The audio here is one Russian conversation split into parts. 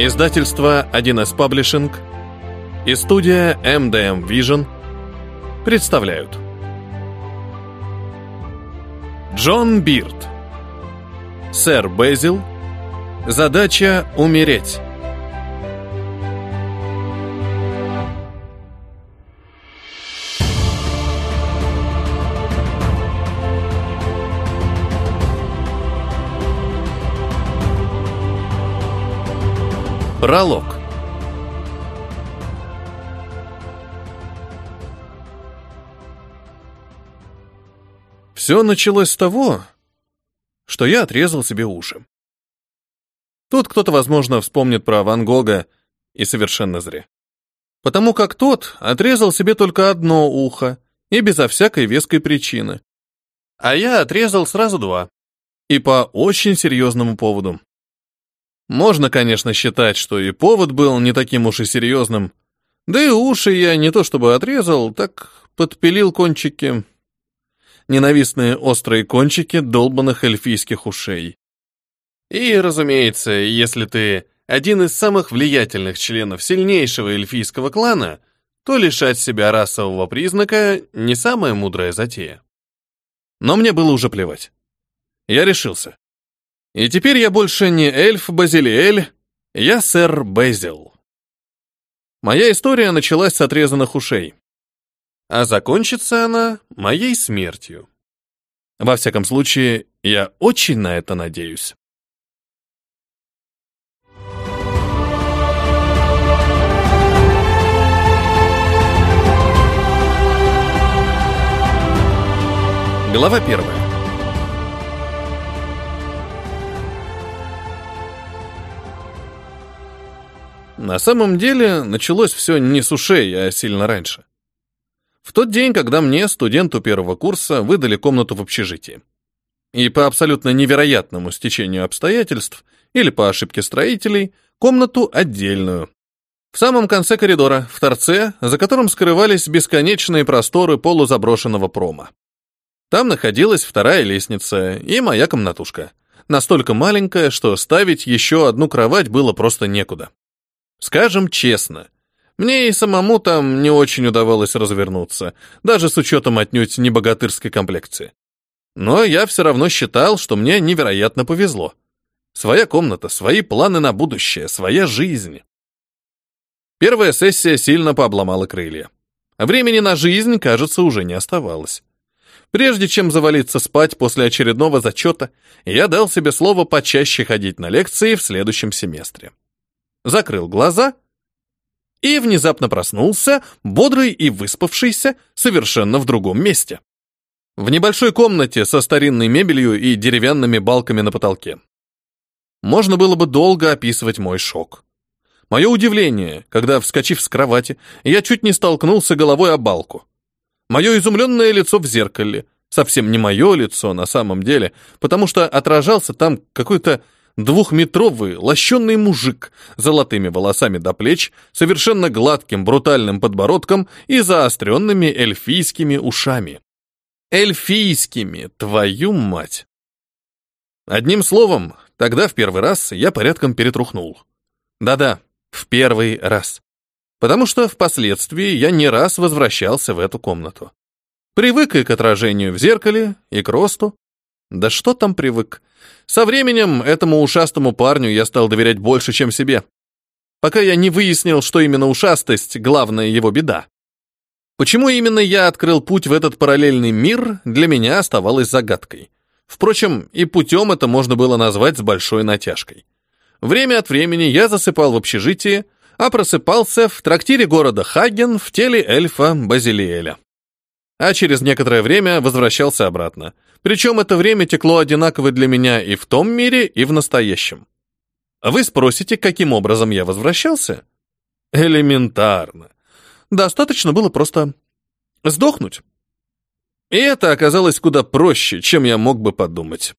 Издательство 1С Publishing и студия MDM Vision представляют Джон Бирд. Сэр Безил. Задача умереть. Пролог. Все началось с того, что я отрезал себе уши. Тут кто-то, возможно, вспомнит про Ван Гога, и совершенно зря. Потому как тот отрезал себе только одно ухо, и безо всякой веской причины. А я отрезал сразу два. И по очень серьезному поводу. Можно, конечно, считать, что и повод был не таким уж и серьезным. Да и уши я не то чтобы отрезал, так подпилил кончики. Ненавистные острые кончики долбанных эльфийских ушей. И, разумеется, если ты один из самых влиятельных членов сильнейшего эльфийского клана, то лишать себя расового признака не самая мудрая затея. Но мне было уже плевать. Я решился. И теперь я больше не эльф Базилиэль, я сэр Безил. Моя история началась с отрезанных ушей. А закончится она моей смертью. Во всяком случае, я очень на это надеюсь. Глава 1. На самом деле, началось все не с ушей, а сильно раньше. В тот день, когда мне, студенту первого курса, выдали комнату в общежитии. И по абсолютно невероятному стечению обстоятельств, или по ошибке строителей, комнату отдельную. В самом конце коридора, в торце, за которым скрывались бесконечные просторы полузаброшенного прома. Там находилась вторая лестница и моя комнатушка. Настолько маленькая, что ставить еще одну кровать было просто некуда. Скажем честно, мне и самому там не очень удавалось развернуться, даже с учетом отнюдь не богатырской комплекции. Но я все равно считал, что мне невероятно повезло. Своя комната, свои планы на будущее, своя жизнь. Первая сессия сильно пообломала крылья. Времени на жизнь, кажется, уже не оставалось. Прежде чем завалиться спать после очередного зачета, я дал себе слово почаще ходить на лекции в следующем семестре. Закрыл глаза и внезапно проснулся, бодрый и выспавшийся, совершенно в другом месте. В небольшой комнате со старинной мебелью и деревянными балками на потолке. Можно было бы долго описывать мой шок. Мое удивление, когда, вскочив с кровати, я чуть не столкнулся головой о балку. Мое изумленное лицо в зеркале, совсем не мое лицо на самом деле, потому что отражался там какой-то двухметровый, лощеный мужик с золотыми волосами до плеч, совершенно гладким брутальным подбородком и заостренными эльфийскими ушами. Эльфийскими, твою мать! Одним словом, тогда в первый раз я порядком перетрухнул. Да-да, в первый раз. Потому что впоследствии я не раз возвращался в эту комнату. Привык и к отражению в зеркале, и к росту. Да что там привык? Со временем этому ушастому парню я стал доверять больше, чем себе. Пока я не выяснил, что именно ушастость — главная его беда. Почему именно я открыл путь в этот параллельный мир, для меня оставалось загадкой. Впрочем, и путем это можно было назвать с большой натяжкой. Время от времени я засыпал в общежитии, а просыпался в трактире города Хаген в теле эльфа Базилиэля. А через некоторое время возвращался обратно. Причем это время текло одинаково для меня и в том мире, и в настоящем. Вы спросите, каким образом я возвращался? Элементарно. Достаточно было просто сдохнуть. И это оказалось куда проще, чем я мог бы подумать.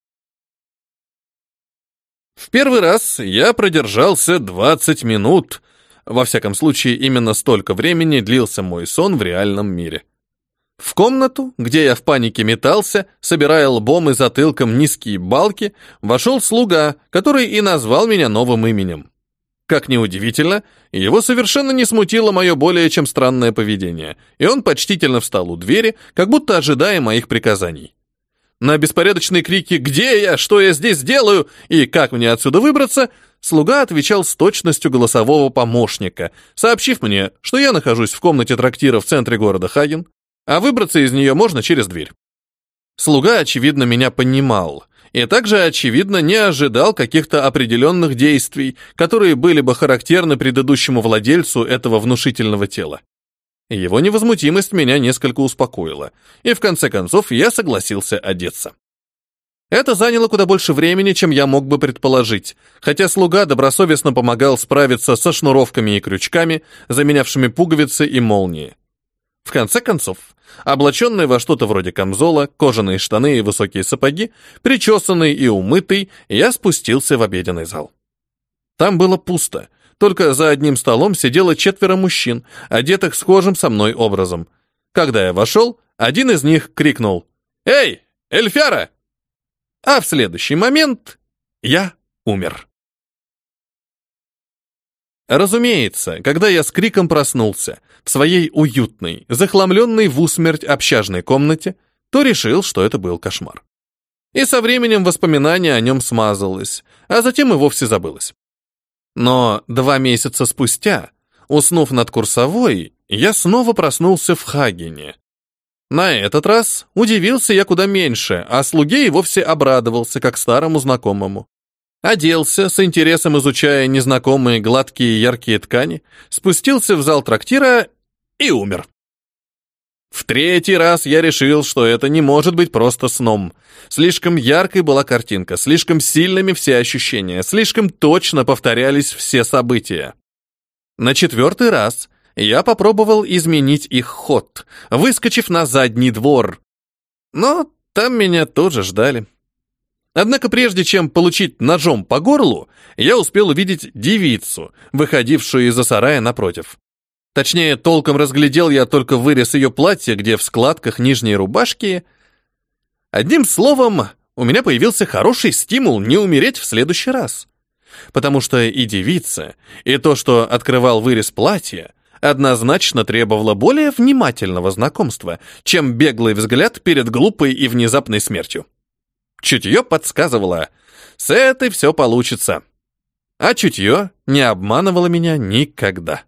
В первый раз я продержался 20 минут. Во всяком случае, именно столько времени длился мой сон в реальном мире. В комнату, где я в панике метался, собирая лбом и затылком низкие балки, вошел слуга, который и назвал меня новым именем. Как ни удивительно, его совершенно не смутило мое более чем странное поведение, и он почтительно встал у двери, как будто ожидая моих приказаний. На беспорядочные крики «Где я? Что я здесь делаю?» и «Как мне отсюда выбраться?» слуга отвечал с точностью голосового помощника, сообщив мне, что я нахожусь в комнате трактира в центре города Хаген, а выбраться из нее можно через дверь. Слуга, очевидно, меня понимал, и также, очевидно, не ожидал каких-то определенных действий, которые были бы характерны предыдущему владельцу этого внушительного тела. Его невозмутимость меня несколько успокоила, и в конце концов я согласился одеться. Это заняло куда больше времени, чем я мог бы предположить, хотя слуга добросовестно помогал справиться со шнуровками и крючками, заменявшими пуговицы и молнии. В конце концов, облаченный во что-то вроде камзола, кожаные штаны и высокие сапоги, причесанный и умытый, я спустился в обеденный зал. Там было пусто, только за одним столом сидело 4 мужчин, одетых схожим со мной образом. Когда я вошел, один из них крикнул «Эй, Эльфяра!» А в следующий момент я умер. Разумеется, когда я с криком проснулся в своей уютной, захламленной в усмерть общажной комнате, то решил, что это был кошмар. И со временем воспоминание о нем смазалось, а затем и вовсе забылось. Но 2 месяца спустя, уснув над курсовой, я снова проснулся в Хагене. На этот раз удивился я куда меньше, а слуге и вовсе обрадовался, как старому знакомому. Оделся, с интересом изучая незнакомые гладкие яркие ткани, спустился в зал трактира и умер. В 3-й раз я решил, что это не может быть просто сном. Слишком яркой была картинка, слишком сильными все ощущения, слишком точно повторялись все события. На 4-й раз я попробовал изменить их ход, выскочив на задний двор. Но там меня тоже ждали. Однако прежде чем получить ножом по горлу, я успел увидеть девицу, выходившую из-за сарая напротив. Точнее, толком разглядел я только вырез ее платья, где в складках нижней рубашки. Одним словом, у меня появился хороший стимул не умереть в следующий раз. Потому что и девица, и то, что открывал вырез платья, однозначно требовало более внимательного знакомства, чем беглый взгляд перед глупой и внезапной смертью. Чутье подсказывало, с этой все получится. А чутье не обманывало меня никогда.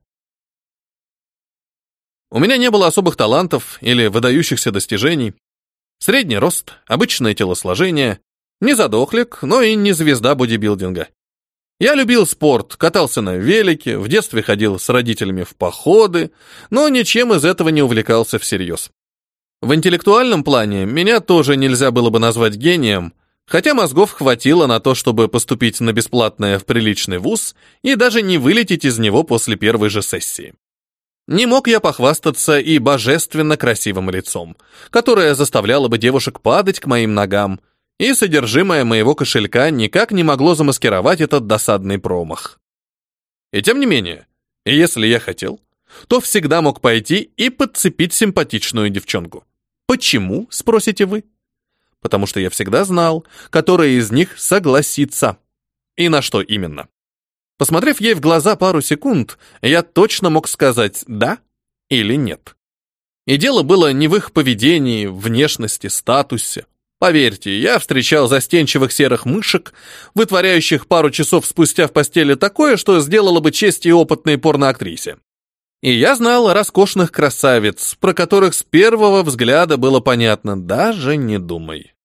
У меня не было особых талантов или выдающихся достижений. Средний рост, обычное телосложение, не задохлик, но и не звезда бодибилдинга. Я любил спорт, катался на велике, в детстве ходил с родителями в походы, но ничем из этого не увлекался всерьез. В интеллектуальном плане меня тоже нельзя было бы назвать гением, хотя мозгов хватило на то, чтобы поступить на бесплатное в приличный вуз и даже не вылететь из него после первой же сессии. Не мог я похвастаться и божественно красивым лицом, которое заставляло бы девушек падать к моим ногам, и содержимое моего кошелька никак не могло замаскировать этот досадный промах. И тем не менее, если я хотел, то всегда мог пойти и подцепить симпатичную девчонку. Почему, спросите вы? Потому что я всегда знал, которая из них согласится. И на что именно. Посмотрев ей в глаза пару секунд, я точно мог сказать «да» или «нет». И дело было не в их поведении, внешности, статусе. Поверьте, я встречал застенчивых серых мышек, вытворяющих пару часов спустя в постели такое, что сделало бы честь и опытной порноактрисе. И я знал роскошных красавиц, про которых с первого взгляда было понятно, даже не думай.